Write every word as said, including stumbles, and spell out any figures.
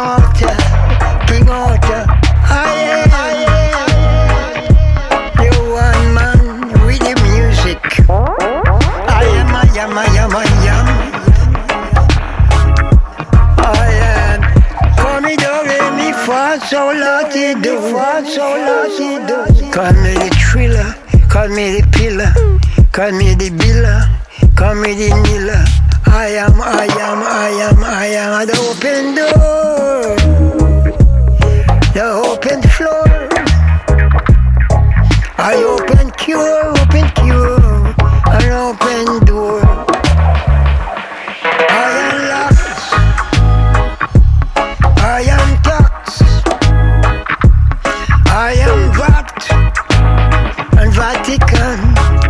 Arthur, King Arthur. I am the one man with the music. I am, I am, I am, I am. I am. Call me do re mi fa sol la ti do, fa sol la ti do. Call me the thriller, call me the pillar, call me the biller, call me the kneeler. I am, I am, I am, I am the open door, the open floor. I open cure, open cure, an open door. I am locks, I am tax, I am vat and Vatican.